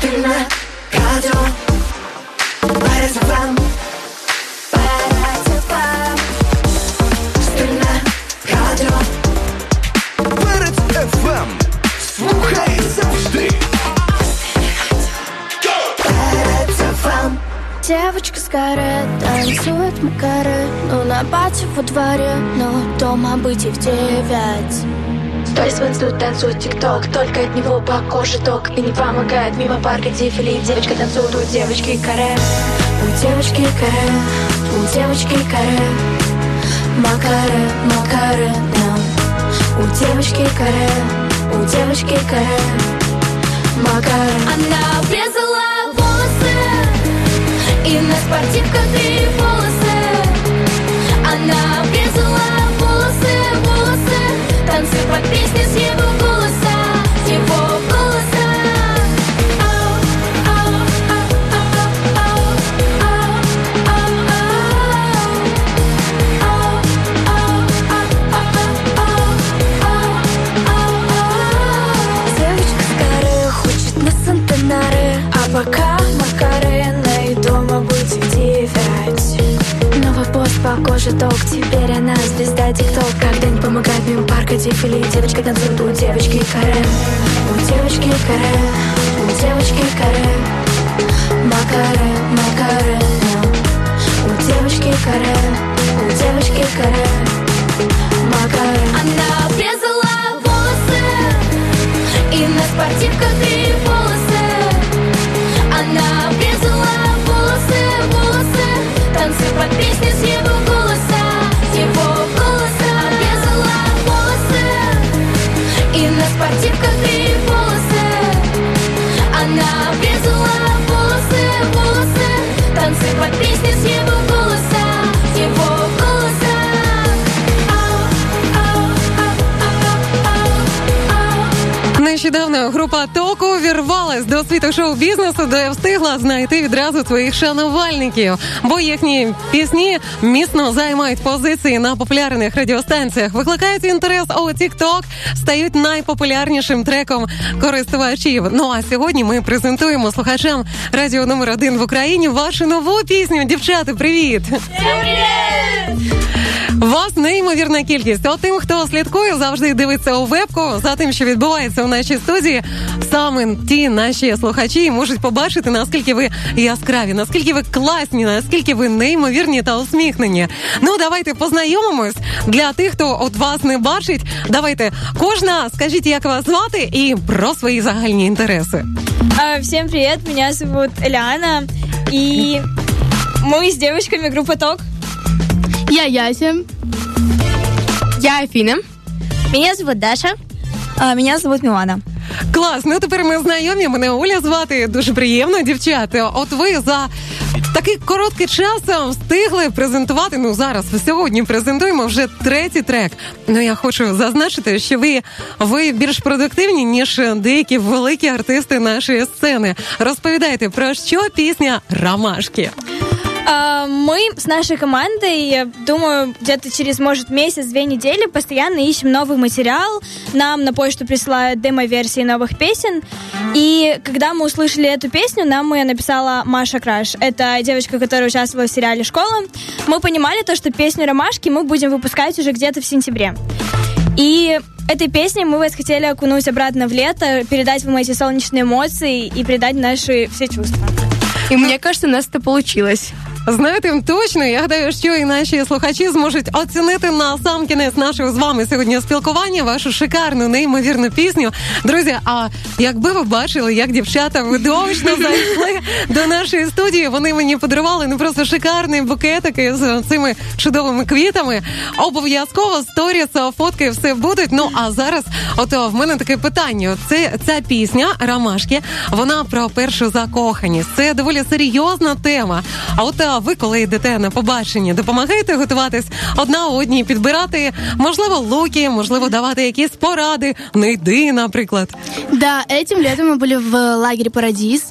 Стильно, радио, Парис ФМ. Стильно, радио, Парис ФМ. Слухай завжди. Парис ФМ. Девочка с каре танцует макаре. Ну на пати во дворе, но дома быть и в 9. Сторис в инсту танцует тикток, только от него по коже ток. И не помогает мимо парка дефиле. Девочка танцует у девочки каре. У девочки каре, у девочки каре. Макаре, макаре, да. У девочки каре, у девочки каре. Макаре. Она обрезала волосы и на спортивках 3 волосы. Она обрезала волосы, волосы. Танцуй под песни с его голоса, его голоса. Девочка с горы хочет на Сантенаре, а пока Макарена и дома быть в 9. Новый пост по коже ток, теперь она звезда тикток. Когда не помогает мимо парка дефиле. Девочка танцует у девочки каре. У девочки каре, у девочки каре. Макаре, макаре, у девочки каре, у девочки каре. Макаре. Она обрезала волосы и на спортивках 3 волосы. Она обрезала волосы, волосы. Танцуй под песни с его голоса, его голоса. Обрезала волосы и на спортивках 3 волосы. Она обрезала волосы, волосы. Танцуй под песни с его голоса, его голоса. Нещодавно група «Ток» увірвалась до світу шоу-бізнесу, де встигла знайти відразу своїх шанувальників, бо їхні пісні міцно займають позиції на популярних радіостанціях, викликають інтерес у TikTok, стають найпопулярнішим треком користувачів. Ну а сьогодні ми презентуємо слухачам радіо номер 1 в Україні вашу нову пісню. Дівчата, привіт! Привіт! Вас неймовірна кількість. От тим, хто слідкує, завжди дивиться у вебку за тим, що відбувається у нашій студії. Саме ті наші слухачі можуть побачити, наскільки ви яскраві, наскільки ви класні, наскільки ви неймовірні та усміхнені. Ну, давайте познайомимось. Для тих, хто от вас не бачить, давайте кожна, скажіть, як вас звати і про свої загальні інтереси. Всем привет, меня зовут Эляна, и мы с девочками группа ТОК. Я Яся. Я Афина. Меня зовут Даша. Меня зовут Милана. Клас, ну тепер ми знайомі, мене Оля звати, дуже приємно, дівчата. От ви за такий короткий час встигли презентувати, ну зараз, сьогодні презентуємо вже 3-й трек. Ну я хочу зазначити, що ви більш продуктивні, ніж деякі великі артисти нашої сцени. Розповідайте, про що пісня «Ромашки»? Мы с нашей командой, я думаю, где-то через, может, месяц-2 недели постоянно ищем новый материал. Нам на почту присылают демо-версии новых песен. И когда мы услышали эту песню, нам ее написала Маша Краш. Это девочка, которая участвовала в сериале «Школа». Мы понимали то, что песню «Ромашки» мы будем выпускать уже где-то в сентябре. И этой песней мы вас хотели окунуть обратно в лето, передать вам эти солнечные эмоции и передать наши все чувства. И мне кажется, у нас это получилось. Знаєте, точно, я гадаю, що і наші слухачі зможуть оцінити на сам кінець нашого з вами сьогодні спілкування вашу шикарну, неймовірну пісню. Друзі, а якби ви бачили, як дівчата видовищно зайшли до нашої студії, вони мені подарували не просто шикарний букетик з цими чудовими квітами. Обов'язково сторіс, фотки, все будуть. Ну, а зараз, от в мене таке питання. Ця пісня «Ромашки», вона про першу закоханість. Це доволі серйозна тема. А от ви, коли йдете на побачення, допомагаєте готуватись одна одній, підбирати, можливо, луки, можливо, давати якісь поради, не йди, наприклад? Да, этим летом мы были в лагере «Парадис»,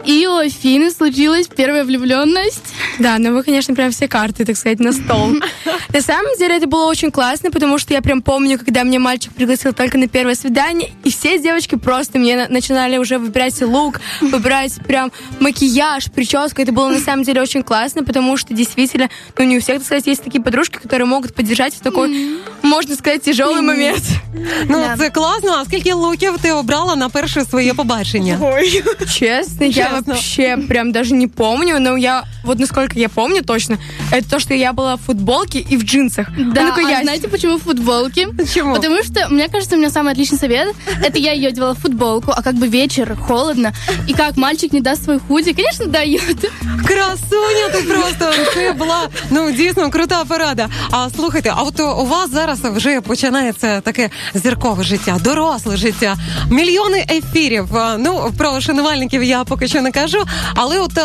И у Афины случилась первая влюбленность. Да, но вы, конечно, прям все карты, так сказать, на стол. На самом деле это было очень классно, потому что я прям помню, когда меня мальчик пригласил только на первое свидание, и все девочки просто мне начинали уже выбирать лук, выбирать прям макияж, прическу. Это было на самом деле очень классно, потому что действительно, ну не у всех, так сказать, есть такие подружки, которые могут поддержать в такой, можна сказати, тяжелий момент. Ну, це класно. А скільки луків ти обрала на перше своє побачення? Ой. Честно, я вообще прям даже не помню, но я, вот насколько я помню точно, это то, что я была в футболке и в джинсах. Да, знаете, почему в футболке? Почему? Потому что, мне кажется, у меня самый отличный совет, это я ее одевала в футболку, а как бы вечер, холодно, и как мальчик не даст свой худи, конечно, дает. Красуня ти просто, це була, ну, дійсно крута порада. А слухайте, а от у вас зараз вже починається таке зіркове життя, доросле життя, мільйони ефірів. Ну, про шанувальників я поки що не кажу, але от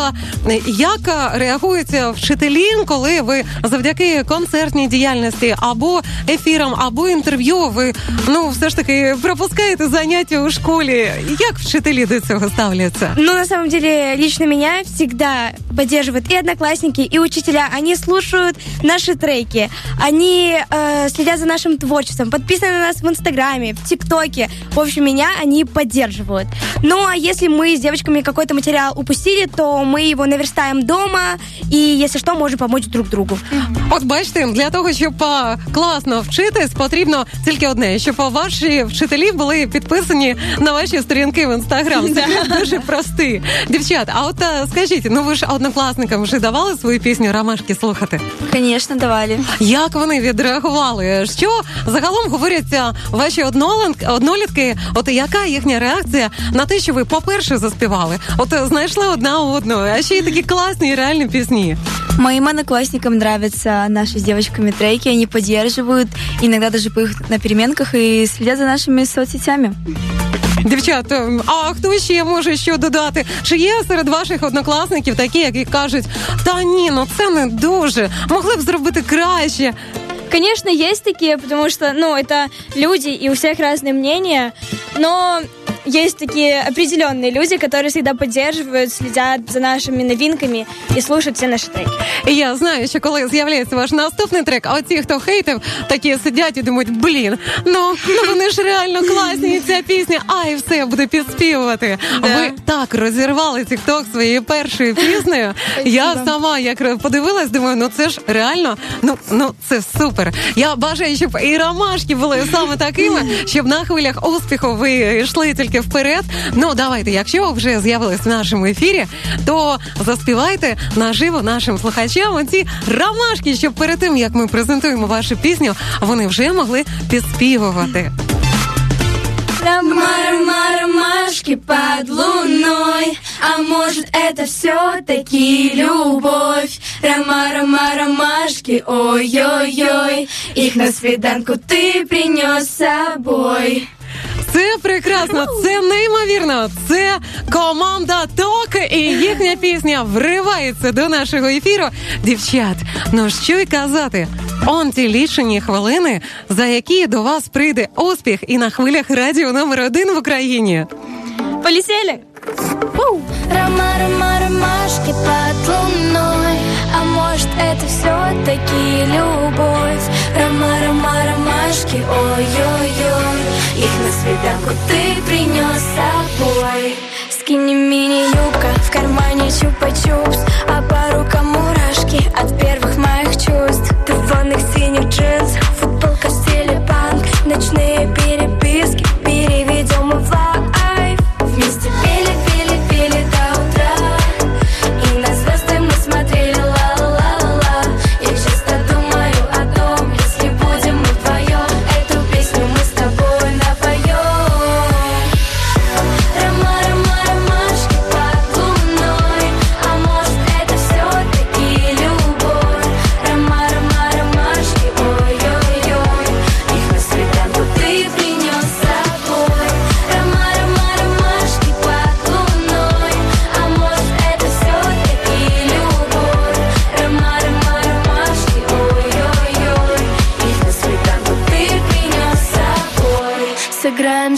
як реагують вчителі, коли ви завдяки концертній діяльності або ефірам, або інтерв'ю, ви, ну, все ж таки пропускаєте заняття у школі. Як вчителі до цього ставляться? Ну, на самом деле, лично меня всегда поддерживают и одноклассники, и учителя. Они слушают наши треки, они следят за нашим творчеством, подписаны на нас в Инстаграме, в ТикТоке. В общем, меня они поддерживают. Ну, а если мы с девочками какой-то материал упустили, то мы его наверстаем дома, и, если что, можем помочь друг другу. От бачите, для того, щоб класно вчитись, потрібно тільки одне, щоб ваші вчителі були підписані на ваші сторінки в Інстаграм. Це дуже простий. Дівчат, а от скажіть, ну ви ж однокласникам вже давали свою пісню «Ромашки» слухати? Конечно, давали. Як вони відреагували? Що загалом говорять ваші однолітки? От яка їхня реакція на те, що ви, по-перше, заспівали? От знайшли одна одну, а ще й такі класні і реальні пісні. Моим одноклассникам нравятся наши с девочками треки, они поддерживают, иногда даже поют на переменках и следят за нашими соцсетями. Дівчат, а хто ще може що додати? Чи є серед ваших однокласників такі, які кажуть, та ні, ну це не дуже, могли б зробити краще? Конечно, есть такие, потому что, ну, это люди, и у всех разные мнения, но есть такие определенные люди, которые всегда поддерживают, следят за нашими новинками и слушают все наши треки. І я знаю, що коли з'являється ваш наступний трек, а оці, хто хейтив, такі сидять і думають, блін, ну вони ж реально класні, і ця пісня, і все, я буду підспівувати. Да. Ви так розірвали TikTok своєю першою піснею. Я сама, як подивилась, думаю, ну це ж реально, ну це супер. Я бажаю, щоб і ромашки були саме такими, щоб на хвилях успіху ви йшли тільки вперед. Ну, давайте, якщо вже з'явились в нашому ефірі, то заспівайте наживо нашим слухачам оці ромашки, щоб перед тим, як ми презентуємо вашу пісню, вони вже могли підспівувати. Ромашки под луной, а может это все-таки любовь? Ромашки, ой-ой-ой, их на свиданку ты принес с собой. Це прекрасно, це неймовірно. Це команда ТОК і їхня пісня вривається до нашого ефіру. Дівчат, ну що й казати, он ті лічені хвилини, за які до вас прийде успіх і на хвилях радіо номер 1 в Україні. Полетели! Ромашки под луной, а может это все-таки любовь? Ромашки, ой-ой-ой, их на свиданку ты принес с собой. Скини мини-юбка, в кармане чупа-чупс, а по рукам мурашки от первых моих чувств. Ты в ванных синих джинсах, футболка в стиле панк, ночные переписки переведем в лайв. Вместе пели до утра, и на звезды мы смотрели ла-ла-ла-ла. Я часто думаю о том, если будем мы вдвоем, эту песню мы с тобой напоем. Ромашки под луной, а может это все-таки любовь? Ромашки, ой-ой-ой.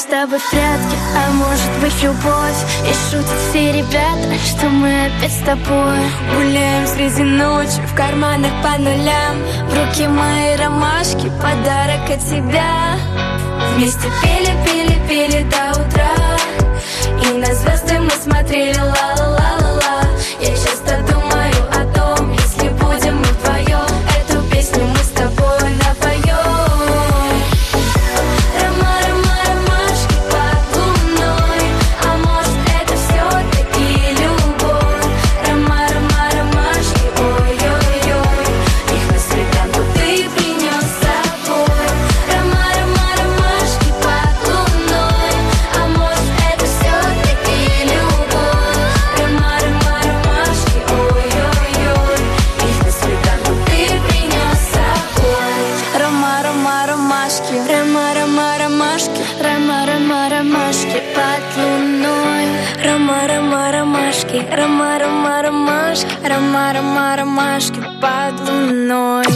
с тобой в прятки, а может быть любовь. И шутят все ребята, что мы опять с тобой Гуляем среди ночи, в карманах по нулям. в руки мои ромашки, подарок от тебя. Вместе пели, пели, пели до утра, и на звезды мы смотрели ла-ла-ла-ла-ла. Я часто думаю о том, если будем мы вдвоем, эту песню мы с тобой напоем. Рома, рома, ромашки под луной, а может это все-таки любовь. Рома, рома, ромашки, ой-ой-ой, их на свиданку ты принес с собой. Рома, рома, ромашки под луной, а может это все-таки любовь. Рома, рома, ромашки, ой-ой-ой, их на свиданку ты принес с собой. Рома, рома, ромашки, рома, рома, ромашки, рома, рома, ромашки под луной. Рома, рома, ромашки, рома, рома, ромашки, рома, рома, ромашки под луной.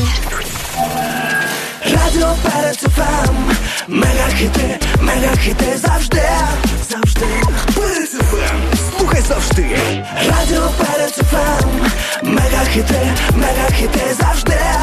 Радіо Перець ФМ. Мегахіти завжди. Завжди. Перець ФМ. Слухай завжди. Радіо Перець ФМ. Мегахіти завжди.